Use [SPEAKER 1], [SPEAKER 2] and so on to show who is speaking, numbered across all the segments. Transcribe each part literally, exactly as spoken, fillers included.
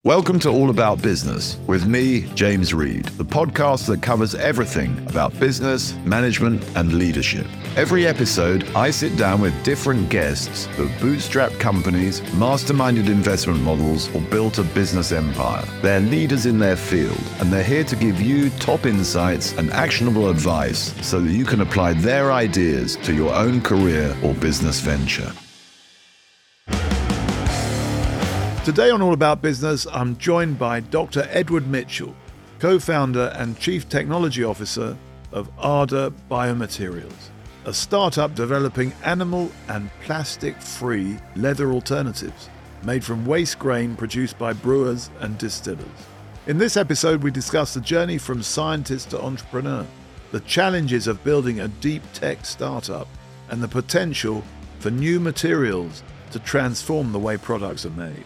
[SPEAKER 1] Welcome to All About Business with me, James Reed, the podcast that covers everything about business, management, and leadership. Every episode, I sit down with different guests who have bootstrapped companies, masterminded investment models, or built a business empire. They're leaders in their field, and they're here to give you top insights and actionable advice so that you can apply their ideas to your own career or business venture. Today on All About Business, I'm joined by Doctor Edward Mitchell, co-founder and chief technology officer of Arda Biomaterials, a startup developing animal and plastic-free leather alternatives made from waste grain produced by brewers and distillers. In this episode, we discuss the journey from scientist to entrepreneur, the challenges of building a deep tech startup, and the potential for new materials to transform the way products are made.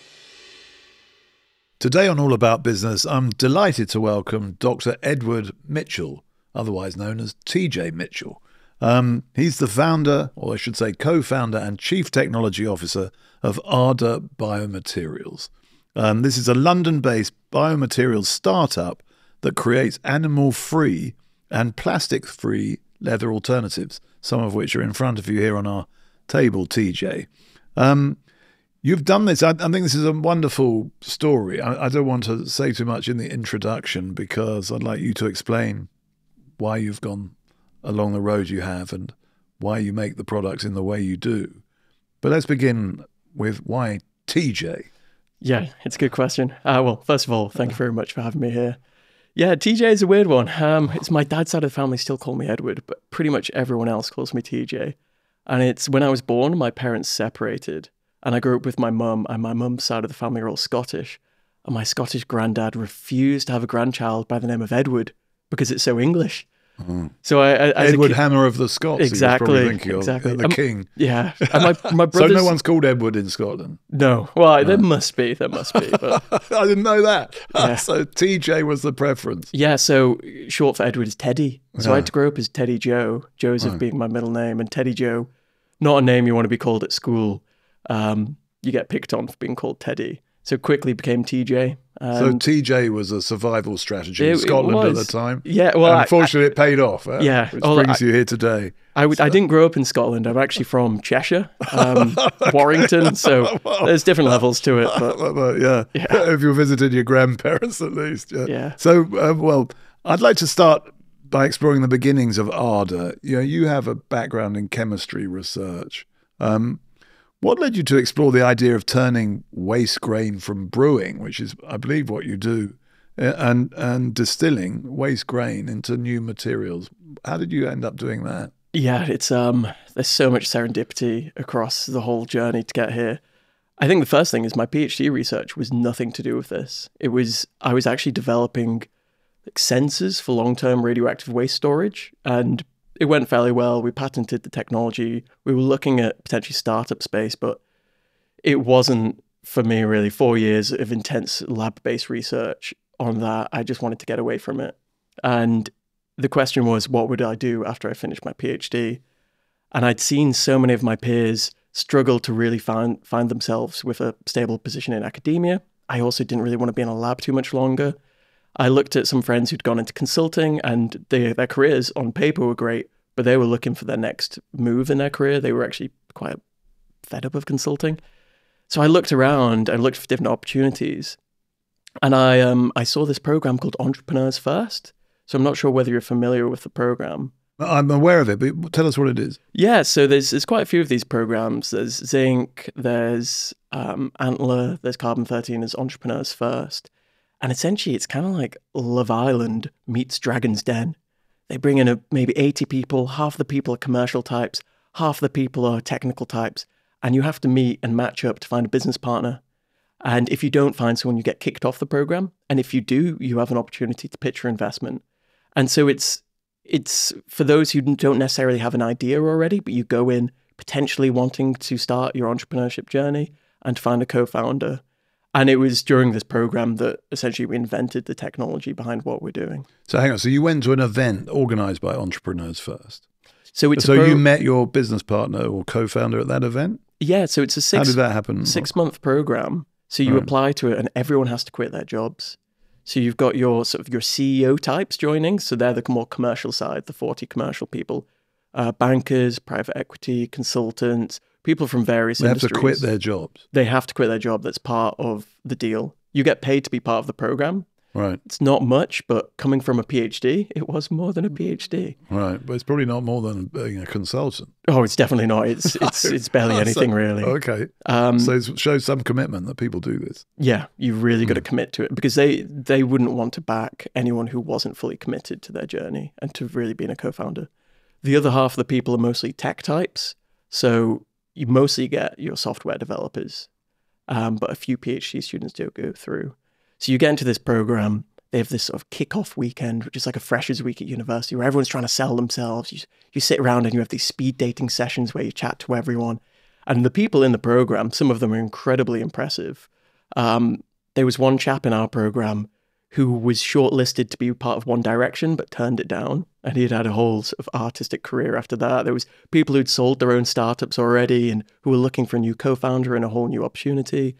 [SPEAKER 1] Today on All About Business, I'm delighted to welcome Doctor Edward Mitchell, otherwise known as T J Mitchell. Um, he's the founder, or I should say co-founder and chief technology officer of Arda Biomaterials. Um, this is a London-based biomaterials startup that creates animal-free and plastic-free leather alternatives, some of which are in front of you here on our table, T J. Um, You've done this. I, I think this is a wonderful story. I, I don't want to say too much in the introduction because I'd like you to explain why you've gone along the road you have and why you make the products in the way you do. But let's begin with why T J?
[SPEAKER 2] Yeah, it's a good question. Uh, well, first of all, thank you very much for having me here. Yeah, T J is a weird one. Um, it's my dad's side of the family still call me Edward, but pretty much everyone else calls me T J. And it's when I was born, my parents separated. And I grew up with my mum, and my mum's side of the family are all Scottish. And my Scottish granddad refused to have a grandchild by the name of Edward because it's so English. Mm. So I, I
[SPEAKER 1] Edward
[SPEAKER 2] ki-
[SPEAKER 1] Hammer of the Scots.
[SPEAKER 2] Exactly,
[SPEAKER 1] thinking
[SPEAKER 2] exactly.
[SPEAKER 1] Of, the
[SPEAKER 2] um,
[SPEAKER 1] king.
[SPEAKER 2] Yeah, and my my brothers.
[SPEAKER 1] So no one's called Edward in Scotland.
[SPEAKER 2] No, well, no. there must be, there must be. But
[SPEAKER 1] I didn't know that.
[SPEAKER 2] Yeah.
[SPEAKER 1] So T J was the preference.
[SPEAKER 2] Yeah. So short for Edward is Teddy. So
[SPEAKER 1] yeah.
[SPEAKER 2] I had to grow up as Teddy Joe. Joseph
[SPEAKER 1] oh.
[SPEAKER 2] being my middle name, and Teddy Joe, not a name you want to be called at school. Um, you get picked on for being called Teddy. So quickly became T J.
[SPEAKER 1] So T J was a survival strategy
[SPEAKER 2] it,
[SPEAKER 1] in Scotland at the time.
[SPEAKER 2] Yeah, well,
[SPEAKER 1] and unfortunately, I, I, it paid off. Eh?
[SPEAKER 2] Yeah,
[SPEAKER 1] which
[SPEAKER 2] well,
[SPEAKER 1] brings
[SPEAKER 2] I,
[SPEAKER 1] you here today.
[SPEAKER 2] I, would,
[SPEAKER 1] so.
[SPEAKER 2] I didn't grow up in Scotland. I'm actually from Cheshire, um, Warrington. So there's different levels to it. But,
[SPEAKER 1] but yeah. yeah, if you visited your grandparents at least. Yeah.
[SPEAKER 2] yeah.
[SPEAKER 1] So, uh, well, I'd like to start by exploring the beginnings of Arda. You know, you have a background in chemistry research. Um, What led you to explore the idea of turning waste grain from brewing, which is, I believe, what you do, and and distilling waste grain into new materials? How did you end up doing that?
[SPEAKER 2] Yeah, it's um, there's so much serendipity across the whole journey to get here. I think the first thing is my PhD research was nothing to do with this. It was I was actually developing like, sensors for long-term radioactive waste storage, and it went fairly well. We patented the technology. We were looking at potentially startup space, but it wasn't for me really four years of intense lab-based research on that. I just wanted to get away from it. And the question was, what would I do after I finished my PhD? And I'd seen so many of my peers struggle to really find, find themselves with a stable position in academia. I also didn't really want to be in a lab too much longer. I looked at some friends who'd gone into consulting and they, their careers on paper were great, but they were looking for their next move in their career. They were actually quite fed up of consulting. So I looked around and looked for different opportunities. And I um I saw this program called Entrepreneurs First. So I'm not sure whether you're familiar with the program.
[SPEAKER 1] I'm aware of it, but tell us what it is.
[SPEAKER 2] Yeah, so there's there's quite a few of these programs. There's Zinc, there's um, Antler, there's Carbon thirteen, there's Entrepreneurs First. And essentially, it's kind of like Love Island meets Dragon's Den. They bring in a, maybe eighty people, half the people are commercial types, half the people are technical types, and you have to meet and match up to find a business partner. And if you don't find someone, you get kicked off the program. And if you do, you have an opportunity to pitch your investment. And so it's it's for those who don't necessarily have an idea already, but you go in potentially wanting to start your entrepreneurship journey and to find a co-founder. And it was during this program that essentially we invented the technology behind what we're doing.
[SPEAKER 1] So hang on, so you went to an event organized by Entrepreneurs First.
[SPEAKER 2] So it's
[SPEAKER 1] so
[SPEAKER 2] pro-
[SPEAKER 1] you met your business partner or co-founder at that event?
[SPEAKER 2] Yeah, so it's a six,
[SPEAKER 1] How did that happen?
[SPEAKER 2] six-month program. So you
[SPEAKER 1] Right.
[SPEAKER 2] apply to it and everyone has to quit their jobs. So you've got your sort of your C E O types joining. So they're the more commercial side, the forty commercial people, uh, bankers, private equity, consultants, people from various
[SPEAKER 1] They have
[SPEAKER 2] industries.
[SPEAKER 1] to quit their jobs.
[SPEAKER 2] They have to quit their job. That's part of the deal. You get paid to be part of the program.
[SPEAKER 1] Right,
[SPEAKER 2] It's not much, but coming from a PhD, it was more than a PhD.
[SPEAKER 1] right. But it's probably not more than being a consultant.
[SPEAKER 2] Oh, it's definitely not. It's it's it's barely
[SPEAKER 1] Oh, so-
[SPEAKER 2] anything really.
[SPEAKER 1] Okay.
[SPEAKER 2] Um,
[SPEAKER 1] So it shows some commitment that people do this.
[SPEAKER 2] yeah, you've really got to commit to it because they they wouldn't want to back anyone who wasn't fully committed to their journey and to really being a co-founder. The other half of the people are mostly tech types, so you mostly get your software developers, um, but a few PhD students do go through. So you get into this program. They have this sort of kick-off weekend, which is like a freshers week at university, where everyone's trying to sell themselves. You you sit around and you have these speed dating sessions where you chat to everyone. And the people in the program, some of them are incredibly impressive. Um, there was one chap in our program who was shortlisted to be part of One Direction, but turned it down. And he had had a whole sort of artistic career after that. There was people who'd sold their own startups already and who were looking for a new co-founder and a whole new opportunity.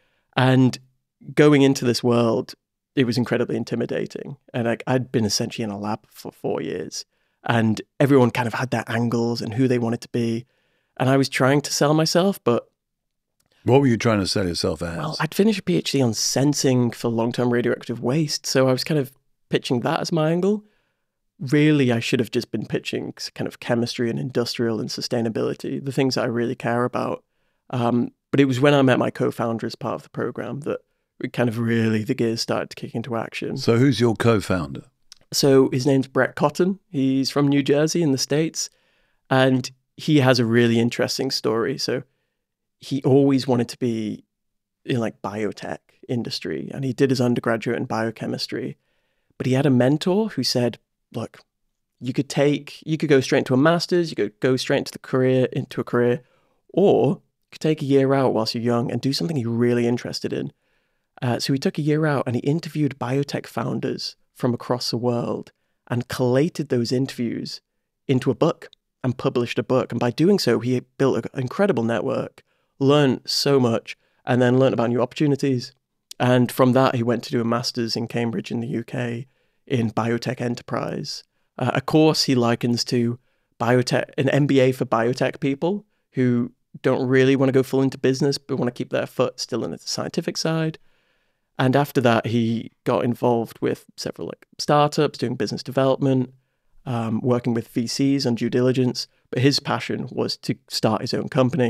[SPEAKER 2] And going into this world, it was incredibly intimidating. And like I'd been essentially in a lab for four years and everyone kind of had their angles and who they wanted to be. And I was trying to sell myself, but
[SPEAKER 1] What were you trying to sell yourself as?
[SPEAKER 2] well, I'd finished a PhD on sensing for long-term radioactive waste. So I was kind of pitching that as my angle. Really, I should have just been pitching kind of chemistry and industrial and sustainability, the things that I really care about. Um, but it was when I met my co-founder as part of the program that we kind of really, the gears started to kick into action.
[SPEAKER 1] So who's your co-founder?
[SPEAKER 2] So his name's Brett Cotton. He's from New Jersey in the States. And he has a really interesting story. So he always wanted to be in like biotech industry. And he did his undergraduate in biochemistry. But he had a mentor who said, look, you could take, you could go straight into a master's, you could go straight into the career, into a career, or you could take a year out whilst you're young and do something you're really interested in. Uh, so he took a year out and he interviewed biotech founders from across the world and collated those interviews into a book and published a book. And by doing so, he built an incredible network, learned so much, and then learned about new opportunities. And from that, he went to do a master's in Cambridge in the U K in biotech enterprise, uh, a course he likens to biotech, an M B A for biotech people who don't really want to go full into business, but want to keep their foot still in the scientific side. And after that, he got involved with several like startups, doing business development, um, working with V Cs on due diligence. But his passion was to start his own company.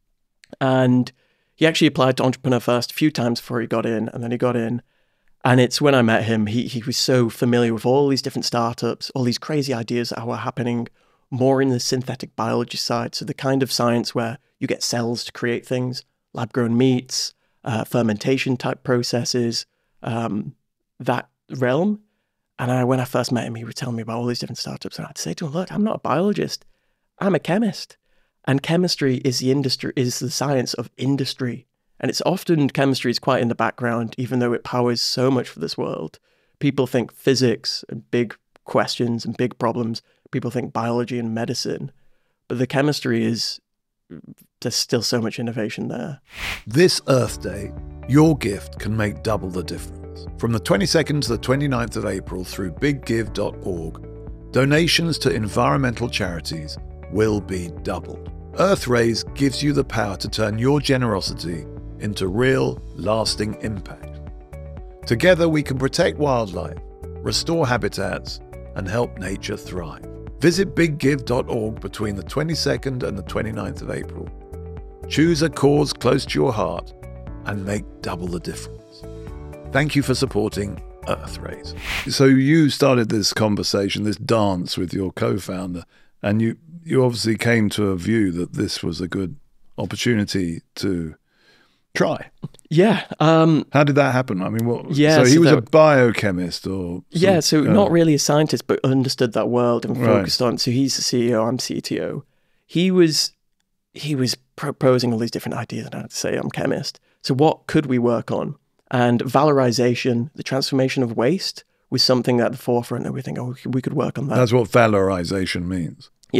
[SPEAKER 2] And he actually applied to Entrepreneur First a few times before he got in, and then he got in. And it's when I met him, he he was so familiar with all these different startups, all these crazy ideas that were happening more in the synthetic biology side. So the kind of science where you get cells to create things, lab-grown meats, uh, fermentation type processes, um, that realm. And I, when I first met him, he would tell me about all these different startups. And I'd say to him, look, I'm not a biologist, I'm a chemist. And chemistry is the industry, is the science of industry. And it's often chemistry is quite in the background, even though it powers so much for this world. People think physics and big questions and big problems. People think biology and medicine. But the chemistry is, there's still so much innovation there.
[SPEAKER 1] This Earth Day, your gift can make double the difference. From the twenty-second to the twenty-ninth of April through big give dot org, donations to environmental charities will be doubled. Earthrays gives you the power to turn your generosity into real, lasting impact. Together we can protect wildlife, restore habitats, and help nature thrive. Visit big give dot org between the twenty-second and the twenty-ninth of April. Choose a cause close to your heart and make double the difference. Thank you for supporting Earthrays. So you started this conversation, this dance with your co-founder, and you, you obviously came to a view that this was a good opportunity to try.
[SPEAKER 2] Yeah. Um,
[SPEAKER 1] How did that happen? I mean, what?
[SPEAKER 2] Yeah,
[SPEAKER 1] so he
[SPEAKER 2] so
[SPEAKER 1] was
[SPEAKER 2] that-
[SPEAKER 1] a biochemist, or
[SPEAKER 2] yeah, so
[SPEAKER 1] uh,
[SPEAKER 2] not really a scientist, but understood that world and
[SPEAKER 1] Right.
[SPEAKER 2] focused on. So he's the C E O, I'm C T O. He was he was proposing all these different ideas, and I had to say I'm chemist. So what could we work on? And valorization, the transformation of waste, was something at the forefront that we think, oh, we could work on that.
[SPEAKER 1] That's what valorization means.
[SPEAKER 2] yeah.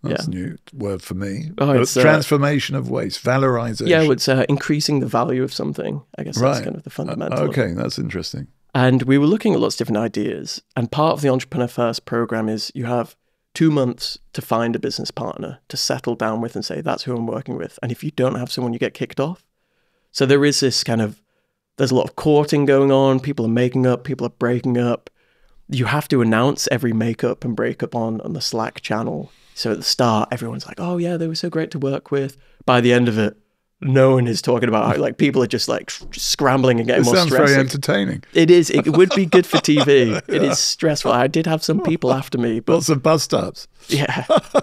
[SPEAKER 1] That's
[SPEAKER 2] Yeah.
[SPEAKER 1] a new word for me.
[SPEAKER 2] Oh,
[SPEAKER 1] But
[SPEAKER 2] it's, uh,
[SPEAKER 1] transformation of waste, valorization.
[SPEAKER 2] Yeah, it's uh, increasing the value of something. I guess that's
[SPEAKER 1] Right.
[SPEAKER 2] kind of the
[SPEAKER 1] Uh,
[SPEAKER 2] fundamental. of it.
[SPEAKER 1] okay, that's interesting.
[SPEAKER 2] And we were looking at lots of different ideas. And part of the Entrepreneur First program is you have two months to find a business partner to settle down with and say, that's who I'm working with. And if you don't have someone, you get kicked off. So there is this kind of, there's a lot of courting going on. People are making up, people are breaking up. You have to announce every makeup and breakup on, on the Slack channel. So at the start, everyone's like, oh yeah, they were so great to work with. By the end of it, no one is talking about how, like, people are just like scrambling and getting
[SPEAKER 1] It
[SPEAKER 2] more
[SPEAKER 1] sounds
[SPEAKER 2] stressed.
[SPEAKER 1] very entertaining.
[SPEAKER 2] It is. It would be good for T V. It is stressful. I did have some people after me, but
[SPEAKER 1] Lots of bus stops.
[SPEAKER 2] yeah,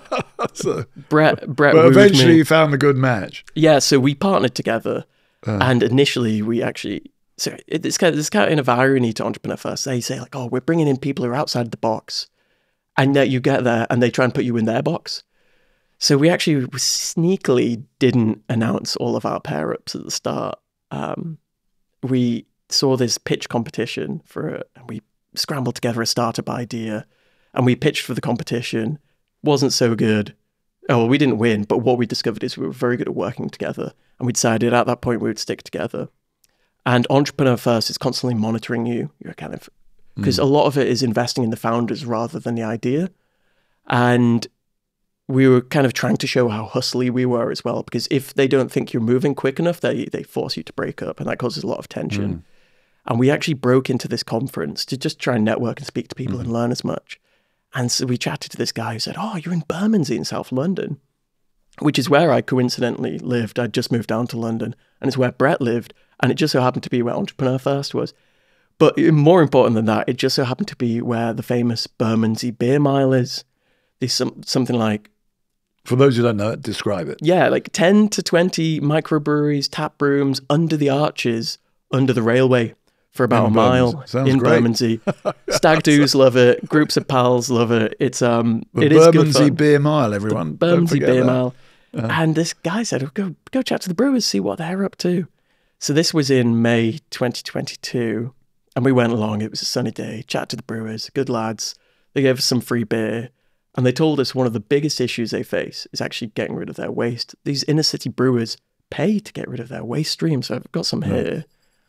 [SPEAKER 1] So,
[SPEAKER 2] Brett. Brett.
[SPEAKER 1] but
[SPEAKER 2] wooed
[SPEAKER 1] eventually
[SPEAKER 2] me.
[SPEAKER 1] you found a good match.
[SPEAKER 2] Yeah. So we partnered together,
[SPEAKER 1] Uh.
[SPEAKER 2] and initially we actually. So it- it's kind of, there's kind of irony to Entrepreneur First. They say like, oh, we're bringing in people who are outside the box, and that you get there and they try and put you in their box. So we actually sneakily didn't announce all of our pair ups at the start. Um, we saw this pitch competition for it, and we scrambled together a startup idea, and we pitched for the competition. Wasn't so good. Oh, well, we didn't win, but what we discovered is we were very good at working together, and we decided at that point we would stick together. And Entrepreneur First is constantly monitoring you. You're kind of, because a lot of it is investing in the founders rather than the idea. And we were kind of trying to show how hustly we were as well, because if they don't think you're moving quick enough, they they force you to break up, and that causes a lot of tension. Mm. And we actually broke into this conference to just try and network and speak to people mm. and learn as much. And so we chatted to this guy who said, oh, you're in Bermondsey in South London, which is where I coincidentally lived. I'd just moved down to London, and it's where Brett lived, and it just so happened to be where Entrepreneur First was. But more important than that, it just so happened to be where the famous Bermondsey Beer Mile is. There's some, something like,
[SPEAKER 1] for those who don't know it, describe it.
[SPEAKER 2] Yeah, like ten to twenty microbreweries, tap rooms under the arches, under the railway for about in a mile in great. Bermondsey. Stag doos love it. Groups of pals love it. It's um,
[SPEAKER 1] the
[SPEAKER 2] it is
[SPEAKER 1] Bermondsey Beer Mile, everyone.
[SPEAKER 2] The Bermondsey Beer
[SPEAKER 1] that.
[SPEAKER 2] Mile.
[SPEAKER 1] Uh-huh.
[SPEAKER 2] And this guy said, oh, "Go, go chat to the brewers, see what they're up to." So this was in May twenty twenty-two, and we went along. It was a sunny day. Chat to the brewers, good lads. They gave us some free beer. And they told us one of the biggest issues they face is actually getting rid of their waste. These inner city brewers pay to get rid of their waste streams. So I've got some here.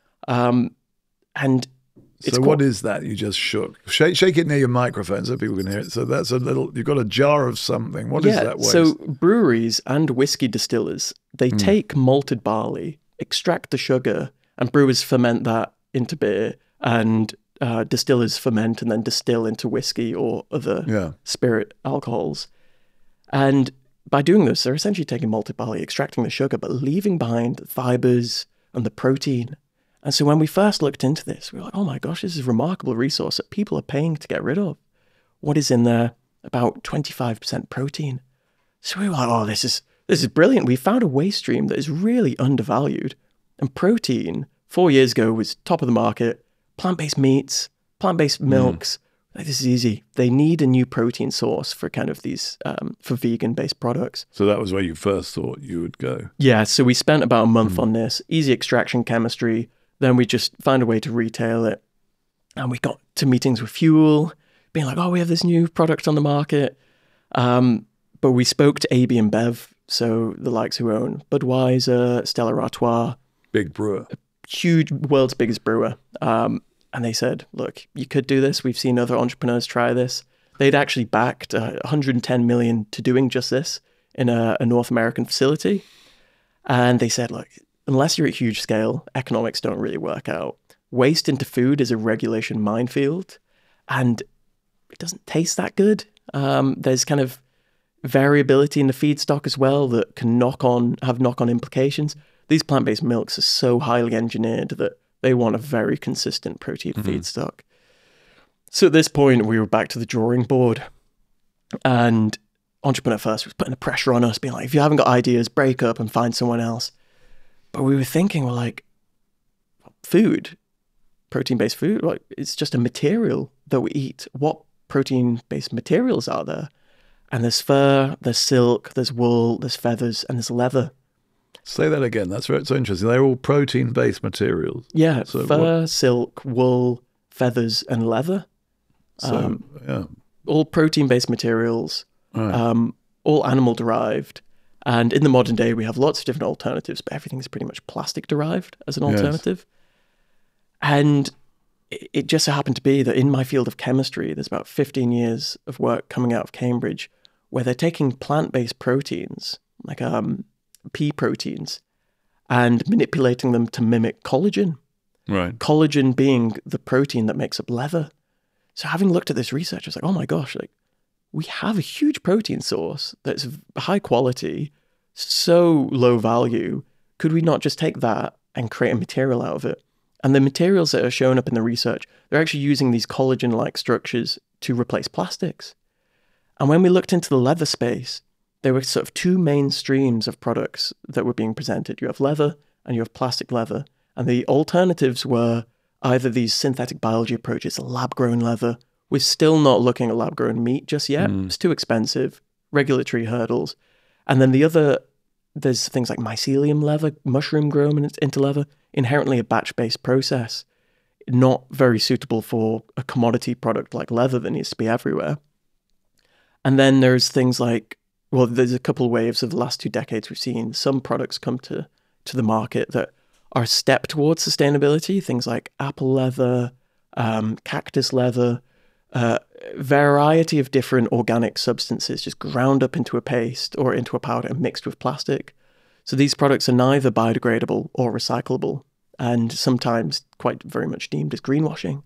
[SPEAKER 2] Um, and it's
[SPEAKER 1] so
[SPEAKER 2] quite...
[SPEAKER 1] what is that you just shook? Shake, shake it near your microphone so people can hear it. So that's a little, you've got a jar of something. What
[SPEAKER 2] yeah,
[SPEAKER 1] is that waste?
[SPEAKER 2] So breweries and whiskey distillers, they mm. take malted barley, extract the sugar, and brewers ferment that into beer, and Uh, distillers ferment and then distill into whiskey or other
[SPEAKER 1] yeah.
[SPEAKER 2] spirit alcohols. And by doing this, they're essentially taking malted barley, extracting the sugar, but leaving behind the fibers and the protein. And so when we first looked into this, we were like, oh my gosh, this is a remarkable resource that people are paying to get rid of. What is in there? About twenty-five percent protein. So we were like, oh, this is, this is brilliant. We found a waste stream that is really undervalued. And protein, four years ago, was top of the market. Plant-based meats, plant-based milks, mm. like, this is easy. They need a new protein source for kind of these, um, for vegan-based products.
[SPEAKER 1] So that was where you first thought you would go.
[SPEAKER 2] Yeah, so we spent about a month
[SPEAKER 1] mm.
[SPEAKER 2] on this, easy extraction chemistry. Then we just found a way to retail it. And we got to meetings with Fuel, being like, oh, we have this new product on the market. Um, but we spoke to A B InBev, so the likes who own Budweiser, Stella Artois.
[SPEAKER 1] Big brewer.
[SPEAKER 2] Huge, world's biggest brewer. Um, and they said, look, you could do this. We've seen other entrepreneurs try this. They'd actually backed uh, one hundred ten million to doing just this in a, a North American facility. And they said, look, unless you're at huge scale, economics don't really work out. Waste into food is a regulation minefield, and it doesn't taste that good. Um, there's kind of variability in the feedstock as well that can knock on, have knock-on implications. These plant-based milks are so highly engineered that they want a very consistent protein mm-hmm. feedstock. So at this point, we were back to the drawing board, and Entrepreneur First was putting the pressure on us, being like, if you haven't got ideas, break up and find someone else. But we were thinking, we're like, food, protein-based food, like, it's just a material that we eat. What protein-based materials are there? And there's fur, there's silk, there's wool, there's feathers, and there's leather.
[SPEAKER 1] Say that again. That's very, so interesting. They're all protein-based materials.
[SPEAKER 2] Yeah,
[SPEAKER 1] so
[SPEAKER 2] fur,
[SPEAKER 1] what?
[SPEAKER 2] silk, wool, feathers, and leather.
[SPEAKER 1] So,
[SPEAKER 2] um,
[SPEAKER 1] yeah.
[SPEAKER 2] All protein-based materials.
[SPEAKER 1] Right.
[SPEAKER 2] Um, all animal derived. And in the modern day, we have lots of different alternatives, but everything's pretty much plastic derived as an alternative. Yes. And it just so happened to be that in my field of chemistry, there's about fifteen years of work coming out of Cambridge where they're taking plant-based proteins, like um, pea proteins, and manipulating them to mimic collagen.
[SPEAKER 1] Right.
[SPEAKER 2] Collagen being the protein that makes up leather. So having looked at this research, I was like, oh my gosh, like we have a huge protein source that's high quality, so low value. Could we not just take that and create a material out of it? And the materials that are shown up in the research, they're actually using these collagen-like structures to replace plastics. And when we looked into the leather space, there were sort of two main streams of products that were being presented. You have leather and you have plastic leather. And the alternatives were either these synthetic biology approaches, lab-grown leather. We're still not looking at lab-grown meat just yet. Mm. It's too expensive, regulatory hurdles. And then the other, there's things like mycelium leather, mushroom grown into leather, inherently a batch-based process, not very suitable for a commodity product like leather that needs to be everywhere. And then there's things like, well, there's a couple of waves of the last two decades we've seen some products come to, to the market that are a step towards sustainability, things like apple leather, um, cactus leather, a uh, variety of different organic substances just ground up into a paste or into a powder and mixed with plastic. So these products are neither biodegradable or recyclable, and sometimes quite very much deemed as greenwashing.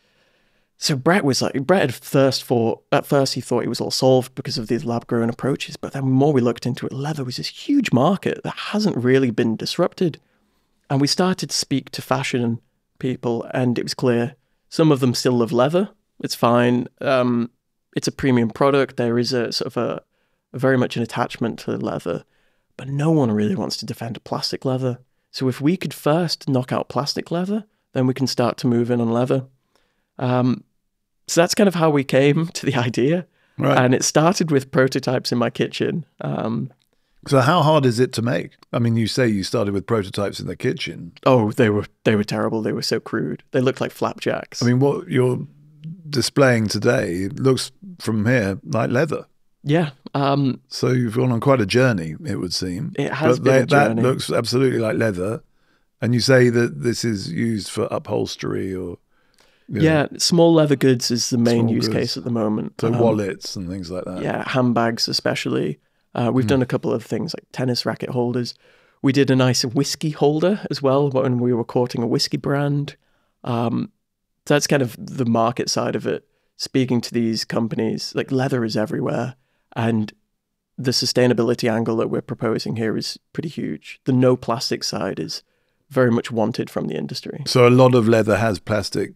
[SPEAKER 2] So Brett was like, Brett had first thought, at first he thought it was all solved because of these lab-grown approaches, but then the more we looked into it, leather was this huge market that hasn't really been disrupted. And we started to speak to fashion people, and it was clear some of them still love leather. It's fine. Um, it's a premium product. There is a sort of a, a very much an attachment to leather, but no one really wants to defend plastic leather. So if we could first knock out plastic leather, then we can start to move in on leather. Um, so that's kind of how we came to the idea. Right. And it started with prototypes in my kitchen. Um,
[SPEAKER 1] so how hard is it to make? I mean, you say you started with prototypes in the kitchen.
[SPEAKER 2] Oh, they were they were terrible. They were so crude. They looked like flapjacks.
[SPEAKER 1] I mean, what you're displaying today looks from here like leather.
[SPEAKER 2] Yeah. Um,
[SPEAKER 1] so you've gone on quite a journey, it would seem.
[SPEAKER 2] It has
[SPEAKER 1] but
[SPEAKER 2] been
[SPEAKER 1] they,
[SPEAKER 2] a journey.
[SPEAKER 1] That looks absolutely like leather. And you say that this is used for upholstery or... You know,
[SPEAKER 2] yeah, small leather goods is the main use
[SPEAKER 1] goods.
[SPEAKER 2] case at the moment.
[SPEAKER 1] So
[SPEAKER 2] um,
[SPEAKER 1] wallets and things like that.
[SPEAKER 2] Yeah, handbags especially. Uh, we've mm. done a couple of things like tennis racket holders. We did a nice whiskey holder as well when we were courting a whiskey brand. Um, so that's kind of the market side of it. Speaking to these companies, like leather is everywhere. And the sustainability angle that we're proposing here is pretty huge. The no plastic side is very much wanted from the industry.
[SPEAKER 1] So a lot of leather has plastic.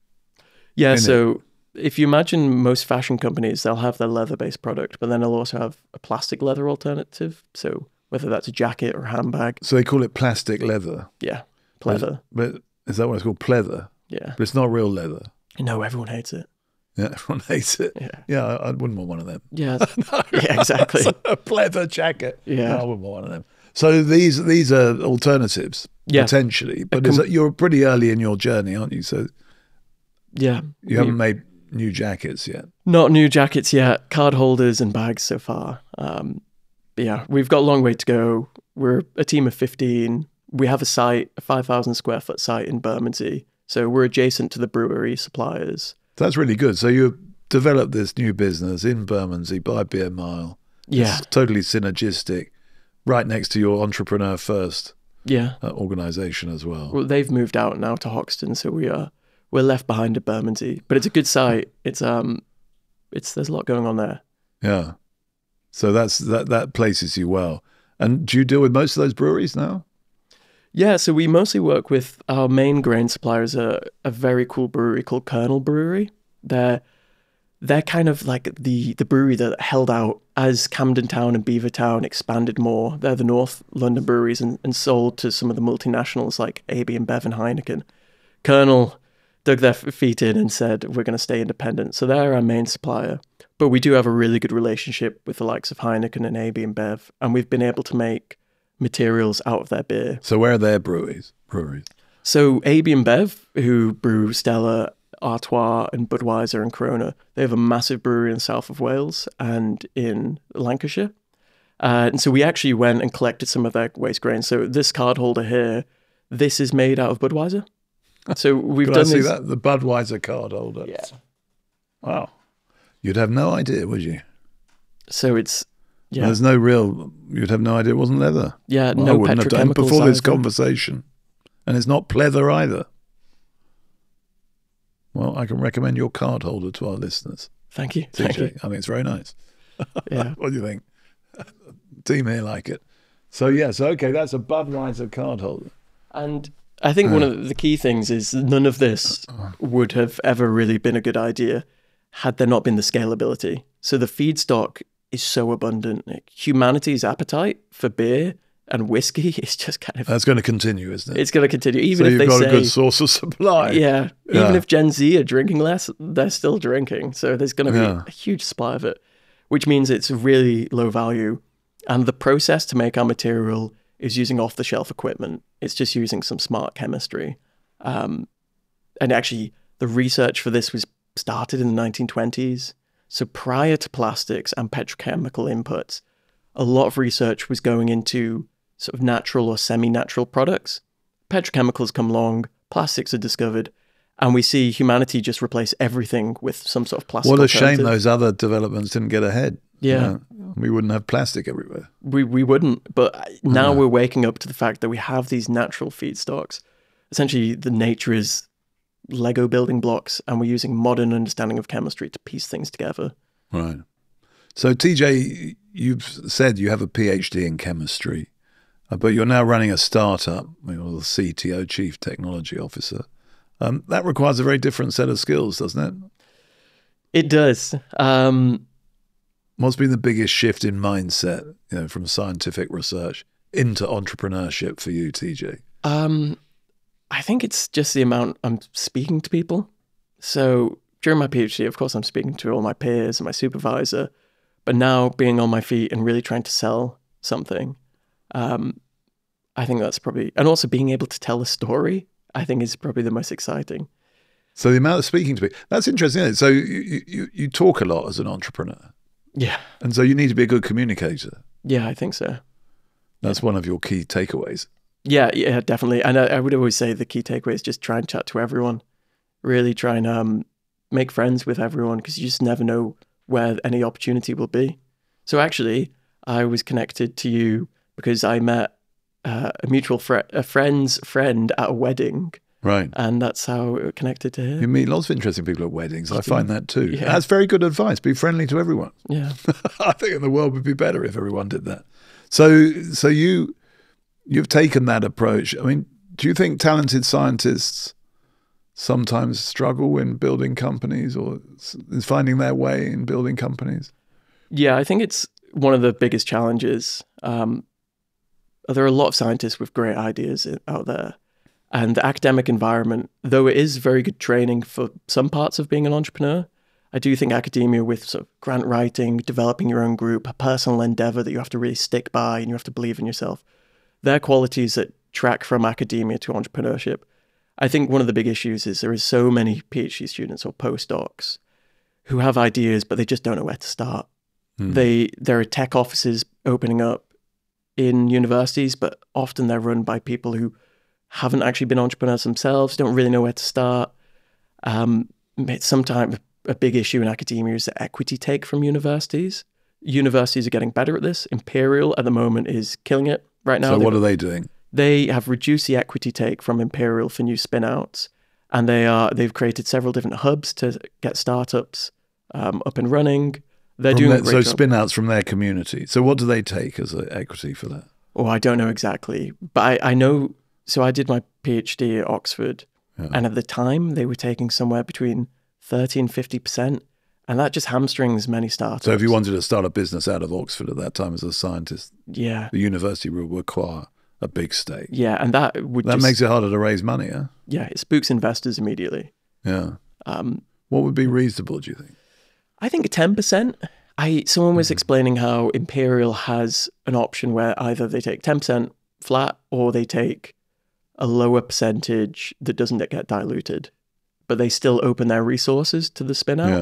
[SPEAKER 2] Yeah, so it. if you imagine most fashion companies, they'll have their leather-based product, but then they'll also have a plastic leather alternative. So whether that's a jacket or a handbag.
[SPEAKER 1] So they call it plastic leather.
[SPEAKER 2] Yeah, pleather.
[SPEAKER 1] But, but is that what it's called? Pleather?
[SPEAKER 2] Yeah.
[SPEAKER 1] But it's not real leather.
[SPEAKER 2] No, everyone hates it.
[SPEAKER 1] Yeah, everyone hates it.
[SPEAKER 2] Yeah,
[SPEAKER 1] yeah I, I wouldn't want one of them.
[SPEAKER 2] Yeah, no, yeah, exactly.
[SPEAKER 1] A pleather jacket.
[SPEAKER 2] Yeah,
[SPEAKER 1] no, I wouldn't want one of them. So these these are alternatives, yeah. potentially. But com- is that, you're pretty early in your journey, aren't you? So
[SPEAKER 2] yeah,
[SPEAKER 1] you haven't made new jackets yet.
[SPEAKER 2] Not new jackets yet. Card holders and bags so far. Um, yeah, we've got a long way to go. We're a team of fifteen. We have a site, a five thousand square foot site in Bermondsey. So we're adjacent to the brewery suppliers.
[SPEAKER 1] That's really good. So you developed this new business in Bermondsey by Beer Mile.
[SPEAKER 2] Yeah.
[SPEAKER 1] It's totally synergistic, right next to your Entrepreneur First
[SPEAKER 2] yeah.
[SPEAKER 1] uh, organization as well.
[SPEAKER 2] Well, they've moved out now to Hoxton, so we are we're left behind at Bermondsey. But it's a good site. It's um, it's there's a lot going on there.
[SPEAKER 1] Yeah. So that's that that places you well. And do you deal with most of those breweries now?
[SPEAKER 2] Yeah, so we mostly work with our main grain suppliers, a, a very cool brewery called Kernel Brewery. They're they're kind of like the the brewery that held out as Camden Town and Beavertown expanded more. They're the North London breweries and, and sold to some of the multinationals like A B InBev and Heineken. Kernel dug their feet in and said, we're going to stay independent. So they're our main supplier. But we do have a really good relationship with the likes of Heineken and A B InBev, and we've been able to make materials out of their beer.
[SPEAKER 1] So where are their breweries? Breweries.
[SPEAKER 2] So A B InBev, who brew Stella, Artois, and Budweiser and Corona, they have a massive brewery in the south of Wales and in Lancashire. Uh, and so we actually went and collected some of their waste grains. So this card holder here, this is made out of Budweiser. So we've
[SPEAKER 1] Could
[SPEAKER 2] done
[SPEAKER 1] I see
[SPEAKER 2] these.
[SPEAKER 1] that? The Budweiser card holder.
[SPEAKER 2] Yeah.
[SPEAKER 1] Wow. You'd have no idea, would you?
[SPEAKER 2] So it's, yeah.
[SPEAKER 1] There's no real, you'd have no idea it wasn't leather.
[SPEAKER 2] Yeah,
[SPEAKER 1] Well, I
[SPEAKER 2] no
[SPEAKER 1] wouldn't have done
[SPEAKER 2] petrochemicals
[SPEAKER 1] before this
[SPEAKER 2] either.
[SPEAKER 1] conversation. And it's not pleather either. Well, I can recommend your card holder to our listeners.
[SPEAKER 2] Thank you. Thank
[SPEAKER 1] T J,
[SPEAKER 2] you.
[SPEAKER 1] I think it's very nice.
[SPEAKER 2] Yeah.
[SPEAKER 1] What do you think? Team here like it. So, yes, okay, that's a Budweiser card holder.
[SPEAKER 2] And I think one of the key things is none of this would have ever really been a good idea had there not been the scalability. So the feedstock is so abundant. Like, humanity's appetite for beer and whiskey is just kind of...
[SPEAKER 1] That's going to continue, isn't it?
[SPEAKER 2] It's going to continue. Even
[SPEAKER 1] so
[SPEAKER 2] if
[SPEAKER 1] you've
[SPEAKER 2] they
[SPEAKER 1] got
[SPEAKER 2] say...
[SPEAKER 1] a good source of supply.
[SPEAKER 2] Yeah.
[SPEAKER 1] Yeah.
[SPEAKER 2] Even if Gen Z are drinking less, they're still drinking. So there's going to be
[SPEAKER 1] Yeah.
[SPEAKER 2] a huge supply of it, which means it's really low value. And the process to make our material is using off-the-shelf equipment. It's just using some smart chemistry. Um, and actually, the research for this was started in the nineteen twenties. So prior to plastics and petrochemical inputs, a lot of research was going into sort of natural or semi-natural products. Petrochemicals come along, plastics are discovered, and we see humanity just replace everything with some sort of plastic
[SPEAKER 1] What a shame
[SPEAKER 2] alternative.
[SPEAKER 1] those other developments didn't get ahead.
[SPEAKER 2] Yeah.
[SPEAKER 1] You know, we wouldn't have plastic everywhere.
[SPEAKER 2] We we wouldn't, but now we're waking up to the fact that we have these natural feedstocks. Essentially, the nature is Lego building blocks, and we're using modern understanding of chemistry to piece things together.
[SPEAKER 1] Right. So, T J, you've said you have a PhD in chemistry, uh, but you're now running a startup, you're the C T O, Chief Technology Officer. Um, that requires a very different set of skills, doesn't it?
[SPEAKER 2] It does. Um,
[SPEAKER 1] What's been the biggest shift in mindset, you know, from scientific research into entrepreneurship for you, T J?
[SPEAKER 2] um, I think it's just the amount I'm speaking to people. So during my PhD, of course, I'm speaking to all my peers and my supervisor, but now being on my feet and really trying to sell something, um, I think that's probably, and also being able to tell a story, I think is probably the most exciting.
[SPEAKER 1] So the amount of speaking to people, that's interesting, isn't it? So you, you, you talk a lot as an entrepreneur,
[SPEAKER 2] Yeah.
[SPEAKER 1] and so you need to be a good communicator.
[SPEAKER 2] Yeah, I think so.
[SPEAKER 1] That's one of your key takeaways.
[SPEAKER 2] Yeah, yeah, definitely. And I, I would always say the key takeaway is just try and chat to everyone. Really try and um, make friends with everyone, because you just never know where any opportunity will be. So actually, I was connected to you because I met uh, a mutual fr- a friend's friend at a wedding,
[SPEAKER 1] Right.
[SPEAKER 2] and that's how it connected to
[SPEAKER 1] You
[SPEAKER 2] him.
[SPEAKER 1] meet lots of interesting people at weddings. I find that too.
[SPEAKER 2] Yeah.
[SPEAKER 1] That's very good advice. Be friendly to everyone.
[SPEAKER 2] Yeah.
[SPEAKER 1] I think the world would be better if everyone did that. So, so you, you've taken that approach. I mean, do you think talented scientists sometimes struggle in building companies or s- in finding their way in building companies?
[SPEAKER 2] Yeah, I think it's one of the biggest challenges. Um, there are a lot of scientists with great ideas i- out there. And the academic environment, though it is very good training for some parts of being an entrepreneur, I do think academia with sort of grant writing, developing your own group, a personal endeavor that you have to really stick by and you have to believe in yourself, they're qualities that track from academia to entrepreneurship. I think one of the big issues is there is so many PhD students or postdocs who have ideas, but they just don't know where to start. They there are tech offices opening up in universities, but often they're run by people who haven't actually been entrepreneurs themselves, don't really know where to start. Um, sometimes a big issue in academia is the equity take from universities. Universities are getting better at this. Imperial at the moment is killing it right now.
[SPEAKER 1] So
[SPEAKER 2] They've-
[SPEAKER 1] what are they doing?
[SPEAKER 2] They have reduced the equity take from Imperial for new spin-outs, and they are they've created several different hubs to get startups um, up and running. They're
[SPEAKER 1] From
[SPEAKER 2] doing
[SPEAKER 1] their-
[SPEAKER 2] a great
[SPEAKER 1] so
[SPEAKER 2] job.
[SPEAKER 1] spin-outs from their community. So what do they take as a equity for that?
[SPEAKER 2] Oh, I don't know exactly, but I, I know. So I did my PhD at Oxford,
[SPEAKER 1] Yeah.
[SPEAKER 2] and at the time they were taking somewhere between thirty and fifty percent, and that just hamstrings many startups.
[SPEAKER 1] So if you wanted to start a business out of Oxford at that time as a scientist,
[SPEAKER 2] yeah,
[SPEAKER 1] the university will require a big stake.
[SPEAKER 2] yeah, and that would
[SPEAKER 1] That
[SPEAKER 2] just,
[SPEAKER 1] makes it harder to raise money, huh?
[SPEAKER 2] yeah, it spooks investors immediately.
[SPEAKER 1] Yeah.
[SPEAKER 2] Um,
[SPEAKER 1] What would be reasonable, do you think?
[SPEAKER 2] I think ten percent. I someone was explaining how Imperial has an option where either they take ten percent flat or they take a lower percentage that doesn't get diluted, but they still open their resources to the spin out.
[SPEAKER 1] Yeah.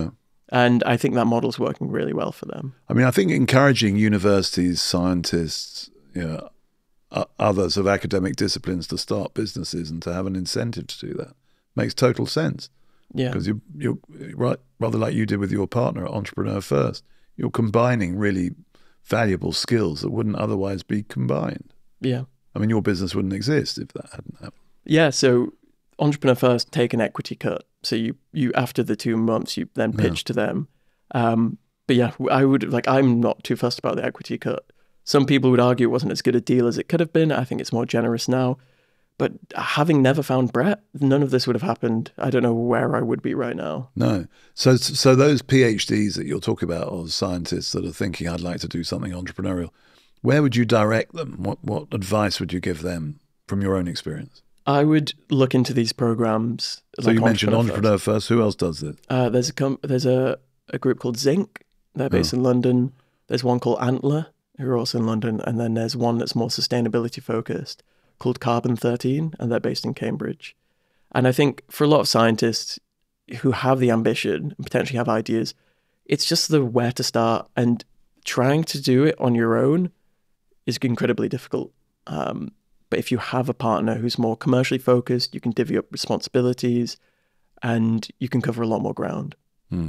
[SPEAKER 2] And I think that model's working really well for them.
[SPEAKER 1] I mean, I think encouraging universities, scientists, you know, uh, others of academic disciplines to start businesses and to have an incentive to do that makes total sense.
[SPEAKER 2] Yeah.
[SPEAKER 1] Because you, you're right, rather like you did with your partner at Entrepreneur First, you're combining really valuable skills that wouldn't otherwise be combined.
[SPEAKER 2] Yeah.
[SPEAKER 1] I mean, your business wouldn't exist if that hadn't happened.
[SPEAKER 2] Yeah. So Entrepreneur First take an equity cut. So you, you after the two months, you then pitch yeah. to them. Um, but yeah, I would like, I'm not too fussed about the equity cut. Some people would argue it wasn't as good a deal as it could have been. I think it's more generous now. But having never found Brett, none of this would have happened. I don't know where I would be right now.
[SPEAKER 1] No. So so those PhDs that you're talking about, or scientists that are thinking, I'd like to do something entrepreneurial, where would you direct them? What what advice would you give them from your own experience?
[SPEAKER 2] I would look into these programs.
[SPEAKER 1] So like you mentioned Entrepreneur First. First. Who else does it?
[SPEAKER 2] Uh, there's a com- there's a, a group called Zinc. They're based oh. in London. There's one called Antler, who are also in London. And then there's one that's more sustainability focused, called Carbon thirteen, and they're based in Cambridge. And I think for a lot of scientists who have the ambition and potentially have ideas, it's just the where to start, and trying to do it on your own is incredibly difficult. Um, but if you have a partner who's more commercially focused, you can divvy up responsibilities and you can cover a lot more ground.
[SPEAKER 1] Hmm.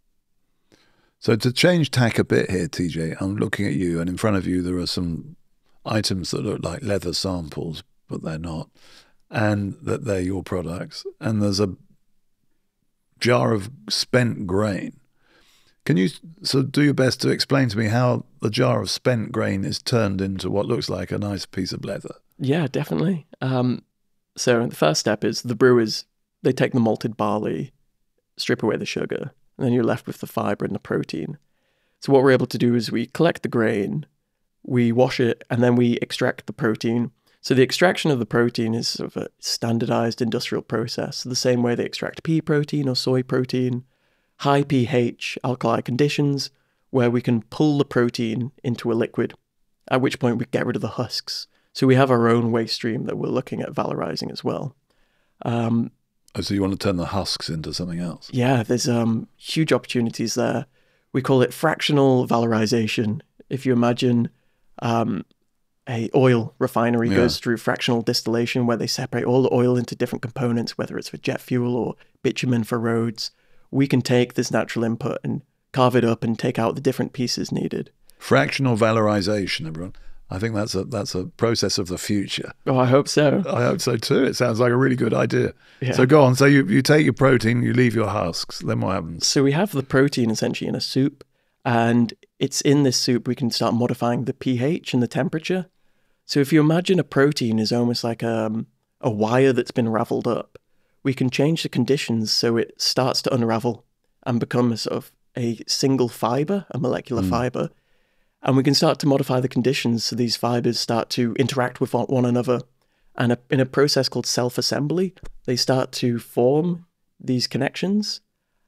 [SPEAKER 1] So to change tack a bit here, T J, I'm looking at you, and in front of you there are some items that look like leather samples, but they're not, and that they're your products. And there's a jar of spent grain. Can you sort of do your best to explain to me how the jar of spent grain is turned into what looks like a nice piece of leather? Yeah,
[SPEAKER 2] definitely. Um, so the first step is the brewers, they take the malted barley, strip away the sugar, and then you're left with the fiber and the protein. So what we're able to do is we collect the grain, we wash it, and then we extract the protein. So the extraction of the protein is sort of a standardized industrial process, the same way they extract pea protein or soy protein, high pH alkali conditions, where we can pull the protein into a liquid, at which point we get rid of the husks. So we have our own waste stream that we're looking at valorizing as well. Um,
[SPEAKER 1] oh, so you want to turn the husks into something else?
[SPEAKER 2] Yeah, there's um, huge opportunities there. We call it fractional valorization. If you imagine um, a oil refinery yeah. goes through fractional distillation, where they separate all the oil into different components, whether it's for jet fuel or bitumen for roads, we can take this natural input and carve it up and take out the different pieces needed.
[SPEAKER 1] Fractional valorization, everyone. I think that's a that's a process of the future.
[SPEAKER 2] Oh, I hope so.
[SPEAKER 1] I hope so too. It sounds like a really good idea. Yeah. So go on. So you, you take your protein, you leave your husks. Then what happens?
[SPEAKER 2] So we have the protein essentially in a soup, and it's in this soup we can start modifying the pH and the temperature. So if you imagine a protein is almost like a, a wire that's been raveled up, we can change the conditions so it starts to unravel and become a sort of a single fiber, a molecular mm. fiber. And we can start to modify the conditions so these fibers start to interact with one another. And a, in a process called self-assembly, they start to form these connections.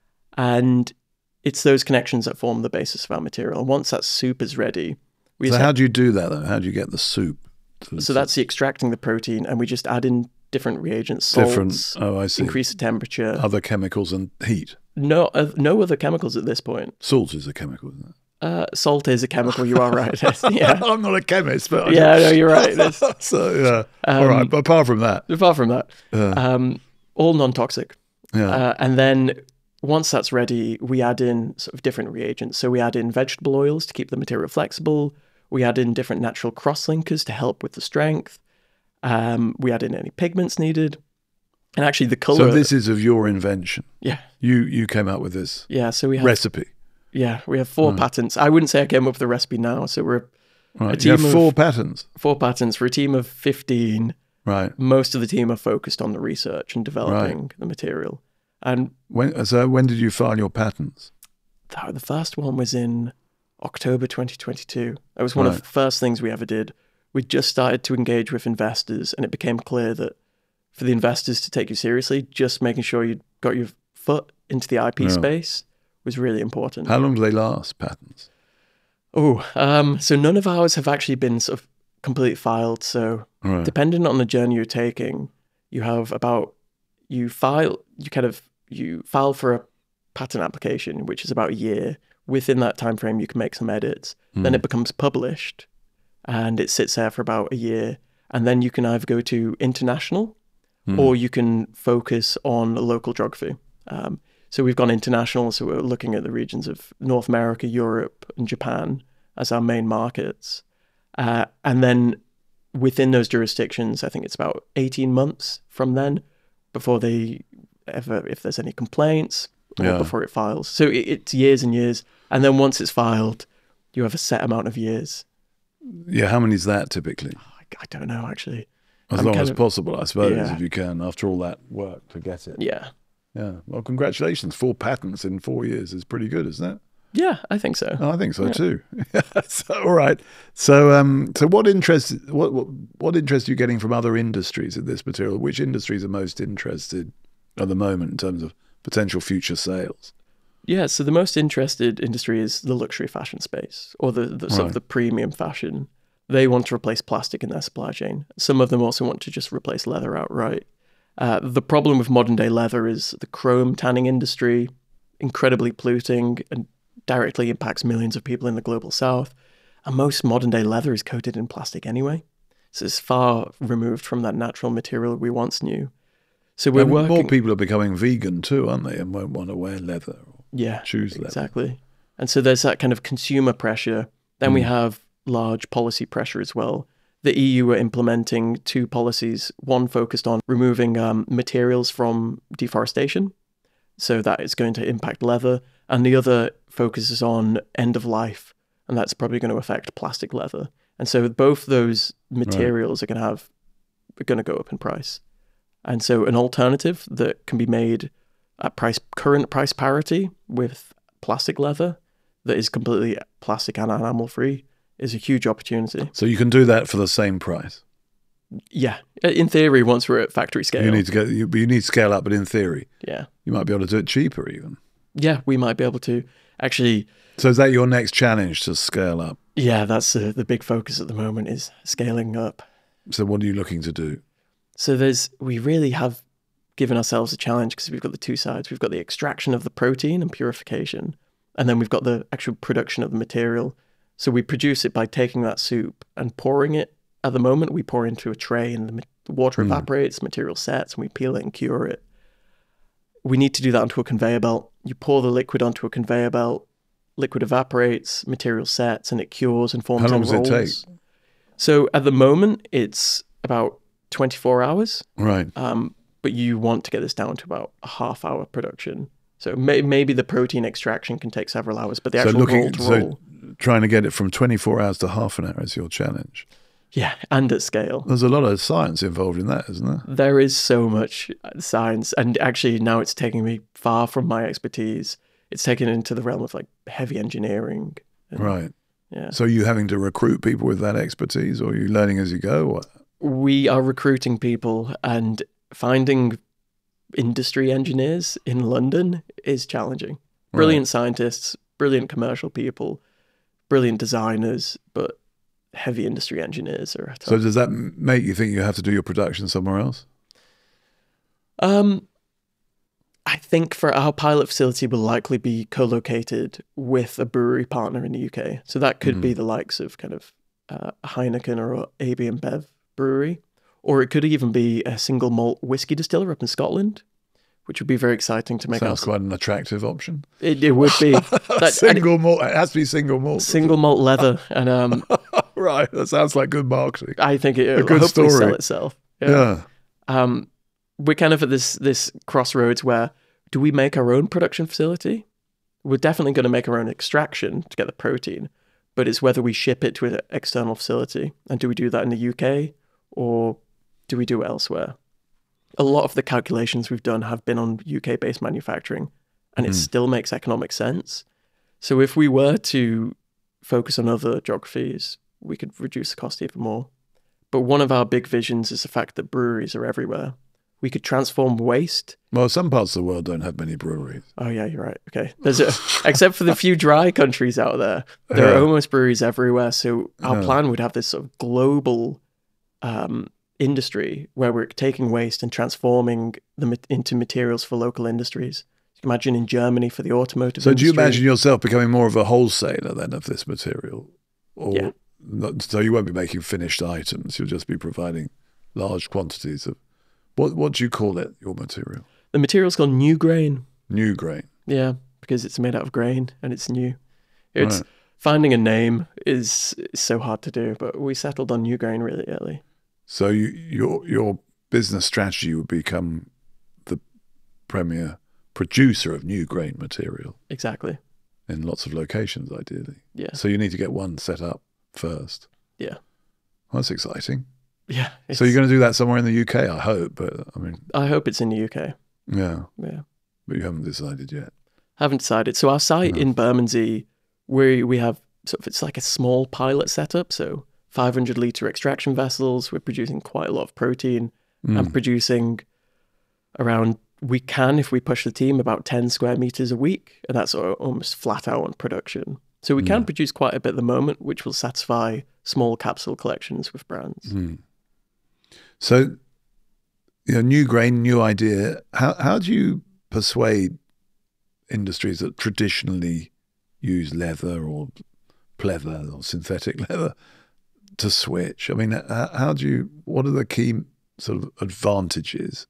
[SPEAKER 2] And it's those connections that form the basis of our material. And once that soup is ready... we
[SPEAKER 1] So how do you do that, though? How do you get the soup?
[SPEAKER 2] To so that's the extracting the protein, and we just add in different reagents, salts,
[SPEAKER 1] different, oh, I see.
[SPEAKER 2] Increase the temperature.
[SPEAKER 1] Other chemicals and heat?
[SPEAKER 2] No, uh, no other chemicals at this point.
[SPEAKER 1] Salt is a chemical, isn't it?
[SPEAKER 2] Uh, salt is a chemical, you are right. Yeah.
[SPEAKER 1] I'm not a chemist, but... I
[SPEAKER 2] yeah, no, you're right.
[SPEAKER 1] so, yeah. Um, all right, but apart from that...
[SPEAKER 2] Apart from that, uh, um, all non-toxic.
[SPEAKER 1] Yeah.
[SPEAKER 2] Uh, and then once that's ready, we add in sort of different reagents. So we add in vegetable oils to keep the material flexible. We add in different natural cross-linkers to help with the strength. Um, we add in any pigments needed. And actually the color...
[SPEAKER 1] So this is of your invention?
[SPEAKER 2] Yeah.
[SPEAKER 1] You you came up with this
[SPEAKER 2] yeah, so we have,
[SPEAKER 1] recipe?
[SPEAKER 2] Yeah, we have four right. patents. I wouldn't say I came up with the recipe now. So we're
[SPEAKER 1] right.
[SPEAKER 2] a team
[SPEAKER 1] you have four
[SPEAKER 2] of,
[SPEAKER 1] patents?
[SPEAKER 2] Four patents for a team of fifteen.
[SPEAKER 1] Right.
[SPEAKER 2] Most of the team are focused on the research and developing right. the material. And
[SPEAKER 1] when so when did you file your patents?
[SPEAKER 2] The, the first one was in October twenty twenty-two. That was one right. of the first things we ever did. We just started to engage with investors, and it became clear that for the investors to take you seriously, just making sure you got your foot into the I P yeah. space was really important.
[SPEAKER 1] How long do they last, patents?
[SPEAKER 2] Oh, um, so none of ours have actually been sort of completely filed. So right. depending on the journey you're taking, you have about, you file, you kind of, you file for a patent application, which is about a year. Within that time frame, you can make some edits. Mm. Then it becomes published, and it sits there for about a year. And then you can either go to international, mm. or you can focus on local geography. Um, so we've gone international, so we're looking at the regions of North America, Europe, and Japan as our main markets. Uh, and then within those jurisdictions, I think it's about eighteen months from then before they ever, if there's any complaints, or yeah. before it files. So it, it's years and years. And then once it's filed, you have a set amount of years.
[SPEAKER 1] Yeah, how many is that typically?
[SPEAKER 2] I, I don't know, actually.
[SPEAKER 1] As
[SPEAKER 2] I'm
[SPEAKER 1] long as
[SPEAKER 2] of,
[SPEAKER 1] possible, I suppose,
[SPEAKER 2] yeah.
[SPEAKER 1] if you can, after all that work to get it.
[SPEAKER 2] Yeah.
[SPEAKER 1] Yeah. Well, congratulations. Four patents in four years is pretty good, isn't it?
[SPEAKER 2] Yeah, I think so.
[SPEAKER 1] Oh, I think so
[SPEAKER 2] yeah.
[SPEAKER 1] too. So, all right. So, um, so what interest, what, what, what interest are you getting from other industries in this material? Which industries are most interested at the moment in terms of potential future sales?
[SPEAKER 2] Yeah, so the most interested industry is the luxury fashion space, or the, the sort
[SPEAKER 1] right.
[SPEAKER 2] of the premium fashion. They want to replace plastic in their supply chain. Some of them also want to just replace leather outright. Uh, the problem with modern day leather is the chrome tanning industry, incredibly polluting and directly impacts millions of people in the global south. And most modern day leather is coated in plastic anyway. So it's far removed from that natural material we once knew. So we're
[SPEAKER 1] and
[SPEAKER 2] working...
[SPEAKER 1] more people are becoming vegan too, aren't they? And won't want to wear leather or
[SPEAKER 2] yeah,
[SPEAKER 1] choose leather.
[SPEAKER 2] Exactly. And so there's that kind of consumer pressure. Then mm. we have large policy pressure as well. The E U are implementing two policies, one focused on removing um, materials from deforestation. So that is going to impact leather. And the other focuses on end of life. And that's probably going to affect plastic leather. And so both those materials right. are going to have, are going to go up in price. And so an alternative that can be made at price current price parity with plastic leather that is completely plastic and animal free is a huge opportunity.
[SPEAKER 1] So you can do that for the same price?
[SPEAKER 2] Yeah. In theory, once we're at factory scale.
[SPEAKER 1] You need to get, you, you need to scale up, but in theory,
[SPEAKER 2] yeah,
[SPEAKER 1] you might be able to do it cheaper even.
[SPEAKER 2] Yeah, we might be able to. Actually...
[SPEAKER 1] So is that your next challenge, to scale up?
[SPEAKER 2] Yeah, that's uh, the big focus at the moment, is scaling up.
[SPEAKER 1] So what are you looking to do?
[SPEAKER 2] So there's, we really have given ourselves a challenge because we've got the two sides. We've got the extraction of the protein and purification, and then we've got the actual production of the material. So we produce it by taking that soup and pouring it. At the moment, we pour into a tray and the, the water evaporates, mm. material sets, and we peel it and cure it. We need to do that onto a conveyor belt. You pour the liquid onto a conveyor belt, liquid evaporates, material sets, and it cures and forms in rolls. How long does it take? So at the moment, it's about twenty-four hours.
[SPEAKER 1] Right.
[SPEAKER 2] Um, but you want to get this down to about a half hour production. So may, maybe the protein extraction can take several hours, but the actual so looking, roll to
[SPEAKER 1] so
[SPEAKER 2] roll.
[SPEAKER 1] Trying to get it from twenty-four hours to half an hour is your challenge.
[SPEAKER 2] Yeah, and at scale.
[SPEAKER 1] There's a lot of science involved in that, isn't there?
[SPEAKER 2] There is so much science. And actually now it's taking me far from my expertise. It's taken into the realm of like heavy engineering. And,
[SPEAKER 1] right.
[SPEAKER 2] Yeah.
[SPEAKER 1] So are you having to recruit people with that expertise, or are you learning as you go? Or?
[SPEAKER 2] We are recruiting people, and finding industry engineers in London is challenging. Brilliant right. scientists, brilliant commercial people, brilliant designers, but heavy industry engineers are tough.
[SPEAKER 1] So does that make you think you have to do your production somewhere else?
[SPEAKER 2] Um, I think for our pilot facility will likely be co-located with a brewery partner in the U K. So that could mm. be the likes of kind of uh, Heineken or A B and Bev brewery, or it could even be a single malt whiskey distiller up in Scotland, which would be very exciting to make.
[SPEAKER 1] Sounds quite an attractive option.
[SPEAKER 2] It, it would be. That,
[SPEAKER 1] single malt. It has to be single malt.
[SPEAKER 2] Single malt leather, and um.
[SPEAKER 1] Right, that sounds like good marketing.
[SPEAKER 2] I think it will hopefully story. sell itself. Yeah. yeah. Um, we're kind of at this this crossroads where, do we make our own production facility? We're definitely going to make our own extraction to get the protein, but it's whether we ship it to an external facility, and do we do that in the U K or do we do it elsewhere? A lot of the calculations we've done have been on U K-based manufacturing, and mm. it still makes economic sense. So if we were to focus on other geographies, we could reduce the cost even more. But one of our big visions is the fact that breweries are everywhere. We could transform waste.
[SPEAKER 1] Well, some parts of the world don't have many breweries.
[SPEAKER 2] Oh yeah, you're right. Okay. There's a, except for the few dry countries out there, there yeah. are almost breweries everywhere. So our yeah. plan would have this sort of global um, industry where we're taking waste and transforming them into materials for local industries. You can imagine in Germany for the automotive
[SPEAKER 1] So
[SPEAKER 2] industry.
[SPEAKER 1] do you imagine yourself becoming more of a wholesaler then of this material? Or
[SPEAKER 2] Yeah.
[SPEAKER 1] not, so you won't be making finished items. You'll just be providing large quantities of, what what do you call it, your material?
[SPEAKER 2] The material's called new grain.
[SPEAKER 1] New grain.
[SPEAKER 2] Yeah, because it's made out of grain and it's new. It's
[SPEAKER 1] Right.
[SPEAKER 2] Finding a name is, is so hard to do, but we settled on new grain really early.
[SPEAKER 1] So you, your your business strategy would become the premier producer of new grain material
[SPEAKER 2] Exactly.
[SPEAKER 1] in lots of locations, ideally.
[SPEAKER 2] Yeah.
[SPEAKER 1] So you need to get one set up first.
[SPEAKER 2] Yeah.
[SPEAKER 1] Well, that's exciting.
[SPEAKER 2] Yeah.
[SPEAKER 1] So you're
[SPEAKER 2] it's-
[SPEAKER 1] going to do that somewhere in the U K, I hope. But I mean,
[SPEAKER 2] I hope it's in the U K.
[SPEAKER 1] yeah,
[SPEAKER 2] Yeah.
[SPEAKER 1] but you haven't decided yet.
[SPEAKER 2] Haven't decided. So our site
[SPEAKER 1] No.
[SPEAKER 2] in Bermondsey, we we have sort of, it's like a small pilot setup. So five hundred litre extraction vessels. We're producing quite a lot of protein.
[SPEAKER 1] Mm.
[SPEAKER 2] I'm producing around, we can, if we push the team, about ten square meters a week. And that's sort of almost flat out on production. So we can
[SPEAKER 1] Mm.
[SPEAKER 2] produce quite a bit at the moment, which will satisfy small capsule collections with brands.
[SPEAKER 1] Mm. So, you know, new grain, new idea. How how do you persuade industries that traditionally use leather or pleather or synthetic leather to switch? I mean, how, how do you? What are the key sort of advantages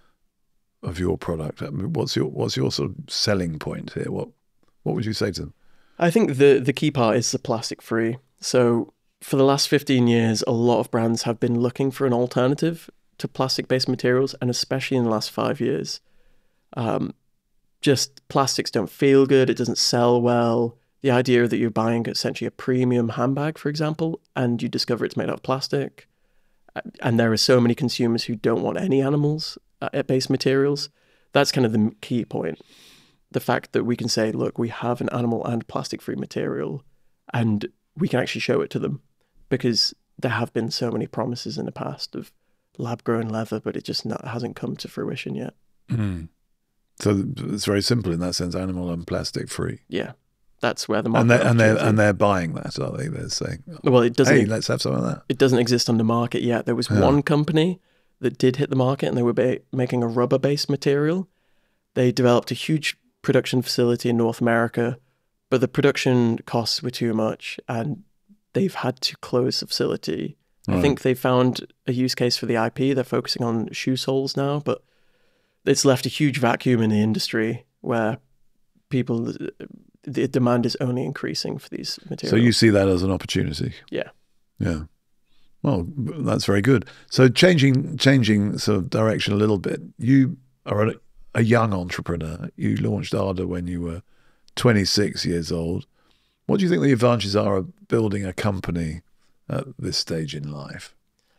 [SPEAKER 1] of your product? I mean, what's your what's your sort of selling point here? What what would you say to them?
[SPEAKER 2] I think the the key part is the plastic free. So for the last fifteen years, a lot of brands have been looking for an alternative to plastic based materials, and especially in the last five years. Um, just plastics don't feel good, it doesn't sell well. The idea that you're buying essentially a premium handbag, for example, and you discover it's made out of plastic, and there are so many consumers who don't want any animals uh, based materials. That's kind of the key point. The fact that we can say, look, we have an animal and plastic free material, and we can actually show it to them, because there have been so many promises in the past of lab grown leather, but it just not, hasn't come to fruition yet.
[SPEAKER 1] Mm. So it's very simple in that sense: animal and plastic free.
[SPEAKER 2] Yeah, that's where the market
[SPEAKER 1] And they and they
[SPEAKER 2] opportunity-
[SPEAKER 1] and they're buying that, are they? They're saying,
[SPEAKER 2] well, it doesn't.
[SPEAKER 1] "Hey, let's have some of that."
[SPEAKER 2] It doesn't exist on the market yet. There was
[SPEAKER 1] Yeah.
[SPEAKER 2] one company that did hit the market, and they were ba- making a rubber-based material. They developed a huge production facility in North America, but the production costs were too much, and they've had to close the facility. I
[SPEAKER 1] Right.
[SPEAKER 2] think they found a use case for the I P. They're focusing on shoe soles now, but it's left a huge vacuum in the industry where people, the demand is only increasing for these materials.
[SPEAKER 1] So you see that as an opportunity.
[SPEAKER 2] Yeah.
[SPEAKER 1] Yeah. Well, that's very good. So changing changing sort of direction a little bit. You are a, a young entrepreneur. You launched Arda when you were twenty-six years old. What do you think the advantages are of building a company at this stage in life?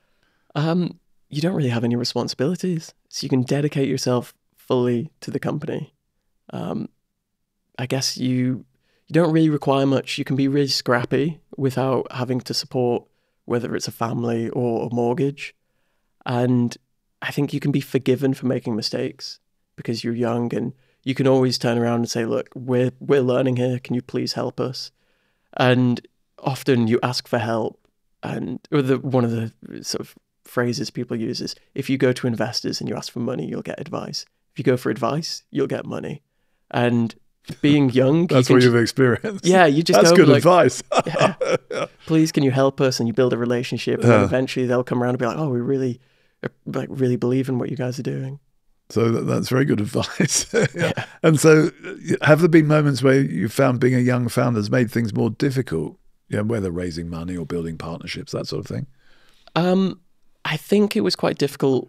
[SPEAKER 2] Um, you don't really have any responsibilities, so you can dedicate yourself fully to the company. Um, I guess you you don't really require much. You can be really scrappy without having to support whether it's a family or a mortgage, and I think you can be forgiven for making mistakes because you're young, and you can always turn around and say, "Look, we're we're learning here. Can you please help us?" And often you ask for help, and or the one of the sort of phrases people use is, if you go to investors and you ask for money, you'll get advice. If you go for advice, you'll get money. And being young,
[SPEAKER 1] That's
[SPEAKER 2] you
[SPEAKER 1] what
[SPEAKER 2] can
[SPEAKER 1] you've experienced.
[SPEAKER 2] yeah, you just
[SPEAKER 1] That's
[SPEAKER 2] go
[SPEAKER 1] good
[SPEAKER 2] like,
[SPEAKER 1] advice.
[SPEAKER 2] yeah, please, can you help us? And you build a relationship, and then
[SPEAKER 1] Yeah.
[SPEAKER 2] eventually they'll come around and be like, oh, we really, like, really believe in what you guys are doing.
[SPEAKER 1] So that, that's very good advice. Yeah. And so, have there been moments where you found being a young founder has made things more difficult? You know, whether raising money or building partnerships, that sort of thing.
[SPEAKER 2] Um, I think it was quite difficult.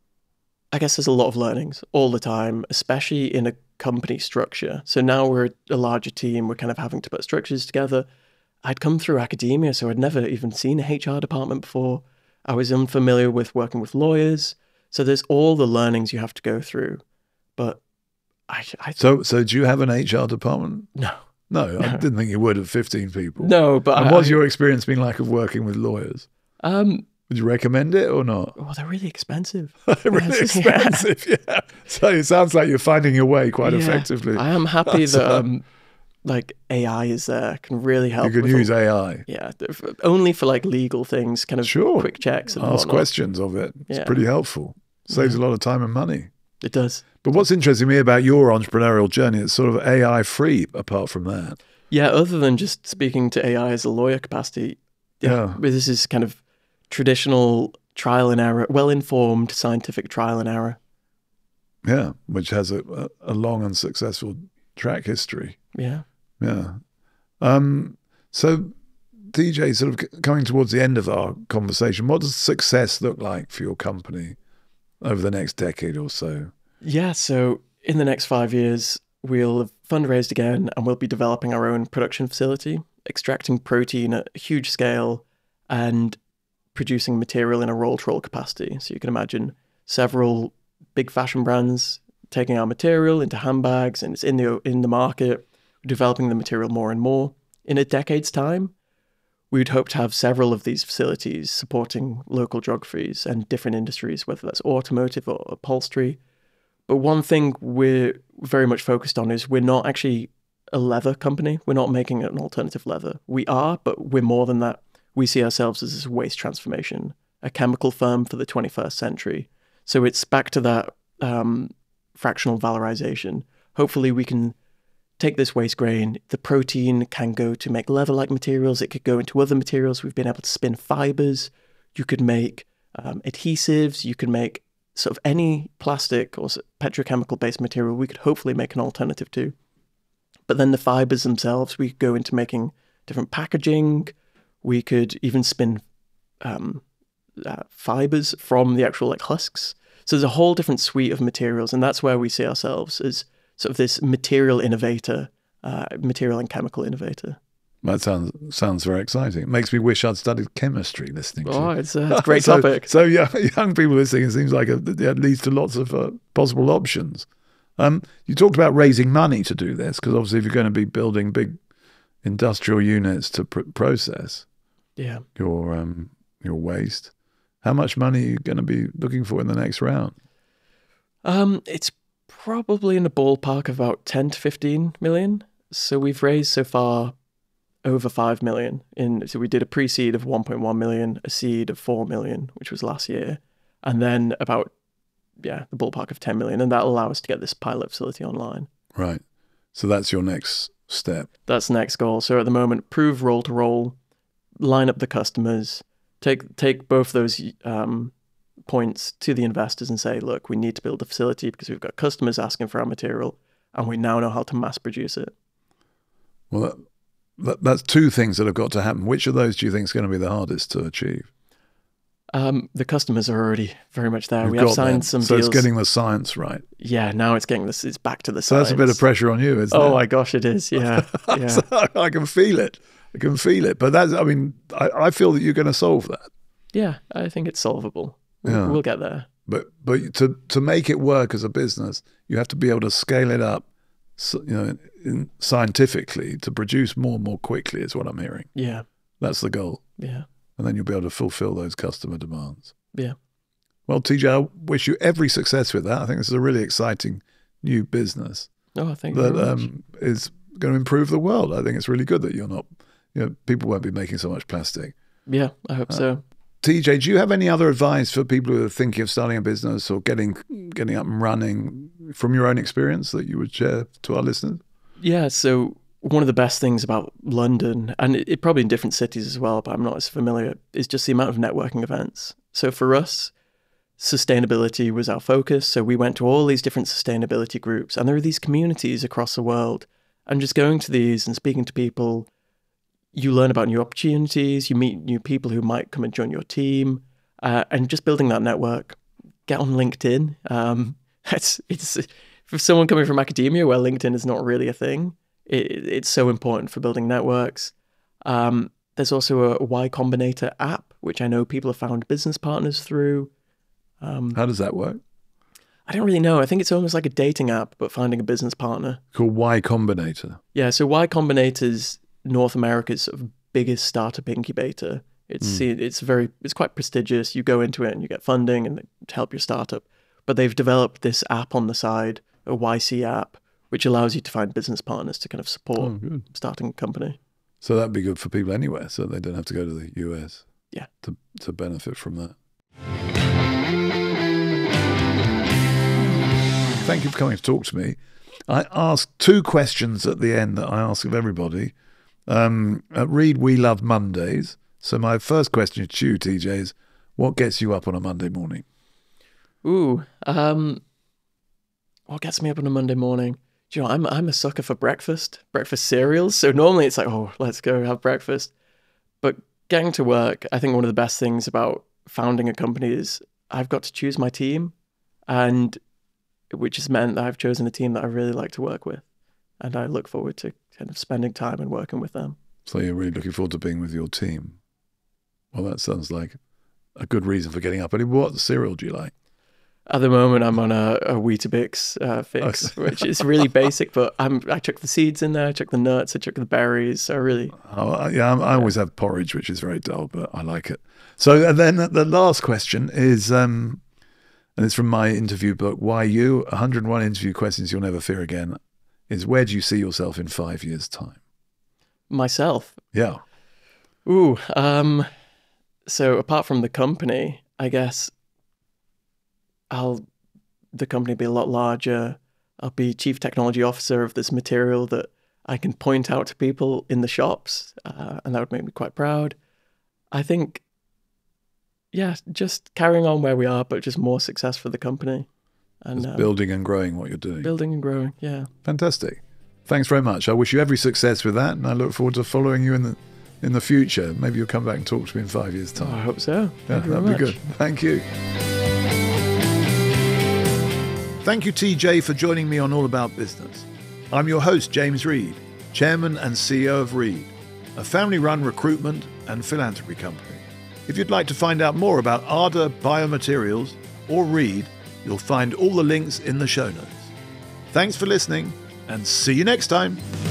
[SPEAKER 2] I guess there's a lot of learnings all the time, especially in a company structure. So now we're a larger team. We're kind of having to put structures together. I'd come through academia, so I'd never even seen a H R department before. I was unfamiliar with working with lawyers. So there's all the learnings you have to go through. But I, I
[SPEAKER 1] So, so do you have an H R department?
[SPEAKER 2] no,
[SPEAKER 1] No, I didn't think you would have fifteen people.
[SPEAKER 2] no. But
[SPEAKER 1] And
[SPEAKER 2] I,
[SPEAKER 1] what's
[SPEAKER 2] I-
[SPEAKER 1] your experience been like of working with lawyers?
[SPEAKER 2] um,
[SPEAKER 1] Would you recommend it or not?
[SPEAKER 2] well, they're really expensive.
[SPEAKER 1] Really
[SPEAKER 2] Yes, yeah.
[SPEAKER 1] expensive, yeah. So it sounds like you're finding your way quite
[SPEAKER 2] Yeah.
[SPEAKER 1] effectively.
[SPEAKER 2] I am happy
[SPEAKER 1] That's,
[SPEAKER 2] that
[SPEAKER 1] uh,
[SPEAKER 2] um, like A I is there, can really help.
[SPEAKER 1] You can
[SPEAKER 2] with
[SPEAKER 1] use
[SPEAKER 2] all-
[SPEAKER 1] A I.
[SPEAKER 2] Yeah, th- f- only for like legal things, kind of
[SPEAKER 1] Sure.
[SPEAKER 2] quick checks and
[SPEAKER 1] Ask
[SPEAKER 2] whatnot.
[SPEAKER 1] questions of it. It's
[SPEAKER 2] Yeah.
[SPEAKER 1] pretty helpful. Saves a lot of time and money.
[SPEAKER 2] It does.
[SPEAKER 1] But what's interesting to me about your entrepreneurial journey, it's sort of A I free apart from that.
[SPEAKER 2] Yeah, other than just speaking to A I as a lawyer capacity, yeah,
[SPEAKER 1] Yeah.
[SPEAKER 2] but this is kind of traditional trial and error, well-informed scientific trial and error.
[SPEAKER 1] Yeah, which has a, a, a long and successful track history.
[SPEAKER 2] Yeah.
[SPEAKER 1] Yeah. Um, so, T J, sort of c- coming towards the end of our conversation, what does success look like for your company over the next decade or so?
[SPEAKER 2] Yeah, so in the next five years, we'll have fundraised again and we'll be developing our own production facility, extracting protein at a huge scale and producing material in a roll-to-roll capacity. So you can imagine several big fashion brands taking our material into handbags, and it's in the in the market, developing the material more and more. In a decade's time, we would hope to have several of these facilities supporting local geographies and different industries, whether that's automotive or upholstery. But one thing we're very much focused on is we're not actually a leather company. We're not making an alternative leather. We are, but we're more than that. We see ourselves as a waste transformation, a chemical firm for the twenty-first century. So it's back to that um, fractional valorization. Hopefully we can take this waste grain. The protein can go to make leather-like materials. It could go into other materials. We've been able to spin fibers. You could make um, adhesives. You could make sort of any plastic or petrochemical-based material we could hopefully make an alternative to. But then the fibers themselves, we could go into making different packaging. We could even spin um, uh, fibers from the actual like husks. So there's a whole different suite of materials, and that's where we see ourselves as sort of this material innovator, uh, material and chemical innovator.
[SPEAKER 1] That sounds sounds very exciting. It makes me wish I'd studied chemistry listening to
[SPEAKER 2] Oh,
[SPEAKER 1] you.
[SPEAKER 2] it's a, it's a great
[SPEAKER 1] so,
[SPEAKER 2] topic.
[SPEAKER 1] So yeah, young people listening, it seems like a, it leads to lots of uh, possible options. Um, you talked about raising money to do this, because obviously if you're going to be building big industrial units to pr- process
[SPEAKER 2] Yeah.
[SPEAKER 1] your um, your waste, how much money are you going to be looking for in the next round?
[SPEAKER 2] Um, it's probably in the ballpark of about ten to fifteen million. So we've raised so far over five million. In so we did a pre-seed of one point one million, a seed of four million, which was last year, and then about yeah the ballpark of ten million, and that'll allow us to get this pilot facility online.
[SPEAKER 1] Right. So that's your next step.
[SPEAKER 2] That's the next goal. So at the moment, prove roll to roll, line up the customers, take take both those um, points to the investors and say, look, we need to build a facility because we've got customers asking for our material, and we now know how to mass produce it.
[SPEAKER 1] Well, that, that, that's two things that have got to happen. Which of those do you think is going to be the hardest to achieve?
[SPEAKER 2] Um, the customers are already very much there.
[SPEAKER 1] You've
[SPEAKER 2] we have
[SPEAKER 1] got
[SPEAKER 2] signed
[SPEAKER 1] them.
[SPEAKER 2] some
[SPEAKER 1] so
[SPEAKER 2] deals.
[SPEAKER 1] it's getting the science right.
[SPEAKER 2] Yeah, now it's getting this. It's back to the
[SPEAKER 1] So
[SPEAKER 2] science.
[SPEAKER 1] that's a bit of pressure on you, isn't
[SPEAKER 2] Oh
[SPEAKER 1] it?
[SPEAKER 2] my gosh, it is. Yeah, yeah.
[SPEAKER 1] So I can feel it. I can feel it. But that's, I mean, I, I feel that you're going to solve that.
[SPEAKER 2] Yeah, I think it's solvable. We'll,
[SPEAKER 1] Yeah.
[SPEAKER 2] we'll get there.
[SPEAKER 1] But but to to make it work as a business, you have to be able to scale it up, so, you know, in, scientifically to produce more and more quickly. Is what I'm hearing.
[SPEAKER 2] Yeah,
[SPEAKER 1] That's the goal,
[SPEAKER 2] yeah,
[SPEAKER 1] and then you'll be able to fulfill those customer demands.
[SPEAKER 2] yeah.
[SPEAKER 1] Well, T J, I wish you every success with that. I think this is a really exciting new business
[SPEAKER 2] Oh, thank you
[SPEAKER 1] that
[SPEAKER 2] very much.
[SPEAKER 1] um, is going to improve the world. I think it's really good that you're not, you know, people won't be making so much plastic.
[SPEAKER 2] Yeah, I hope so.
[SPEAKER 1] T J, do you have any other advice for people who are thinking of starting a business or getting getting up and running from your own experience that you would share to our listeners?
[SPEAKER 2] Yeah, so one of the best things about London, and it, it probably in different cities as well, but I'm not as familiar, is just the amount of networking events. So for us, sustainability was our focus. So we went to all these different sustainability groups, and there are these communities across the world. And just going to these and speaking to people, you learn about new opportunities, you meet new people who might come and join your team, uh, and just building that network. Get on LinkedIn. Um, it's it's for someone coming from academia where LinkedIn is not really a thing. It, it's so important for building networks. Um, there's also a Y Combinator app, which I know people have found business partners through. Um,
[SPEAKER 1] How does that work?
[SPEAKER 2] I don't really know. I think it's almost like a dating app, but finding a business partner.
[SPEAKER 1] Called Y Combinator.
[SPEAKER 2] Yeah, so Y Combinator's North America's sort of biggest startup incubator. It's
[SPEAKER 1] Mm.
[SPEAKER 2] it's very it's quite prestigious. You go into it and you get funding and to help your startup. But they've developed this app on the side, a Y C app, which allows you to find business partners to kind of support
[SPEAKER 1] Oh, good.
[SPEAKER 2] starting a company.
[SPEAKER 1] So that'd be good for people anywhere, so they don't have to go to the U S.
[SPEAKER 2] Yeah.
[SPEAKER 1] To to benefit from that. Thank you for coming to talk to me. I ask two questions at the end that I ask of everybody. Um, at Reed, we love Mondays. So my first question to you, T J, is what gets you up on a Monday morning?
[SPEAKER 2] Ooh, um, what gets me up on a Monday morning? Do you know, I'm I'm a sucker for breakfast, breakfast cereals. So normally it's like, oh, let's go have breakfast. But getting to work, I think one of the best things about founding a company is I've got to choose my team, and which has meant that I've chosen a team that I really like to work with, and I look forward to kind of spending time and working with them.
[SPEAKER 1] So you're really looking forward to being with your team. Well, that sounds like a good reason for getting up. And what cereal do you like?
[SPEAKER 2] At the moment, I'm on a, a Weetabix uh, fix,
[SPEAKER 1] Oh.
[SPEAKER 2] which is really basic, but I'm, I took the seeds in there, I took the nuts, I took the berries, so really...
[SPEAKER 1] Oh, yeah, I always have porridge, which is very dull, but I like it. So and then the last question is, um, and it's from my interview book, Why You? one hundred and one Interview Questions You'll Never Fear Again, is where do you see yourself in five years' time?
[SPEAKER 2] Myself?
[SPEAKER 1] Yeah.
[SPEAKER 2] Ooh, um, so apart from the company, I guess I'll the company be a lot larger. I'll be chief technology officer of this material that I can point out to people in the shops, uh, and that would make me quite proud. I think, yeah, just carrying on where we are, but just more success for the company. And um,
[SPEAKER 1] building and growing what you're doing.
[SPEAKER 2] Building and growing, yeah.
[SPEAKER 1] Fantastic. Thanks very much. I wish you every success with that, and I look forward to following you in the in the future. Maybe you'll come back and talk to me in five years' time.
[SPEAKER 2] Oh, I hope so.
[SPEAKER 1] Yeah,
[SPEAKER 2] Thank you
[SPEAKER 1] that'd
[SPEAKER 2] very
[SPEAKER 1] be
[SPEAKER 2] much.
[SPEAKER 1] good. Thank you. Thank you, T J, for joining me on All About Business. I'm your host, James Reed, Chairman and C E O of Reed, a family-run recruitment and philanthropy company. If you'd like to find out more about Arda Biomaterials or Reed, you'll find all the links in the show notes. Thanks for listening, and see you next time.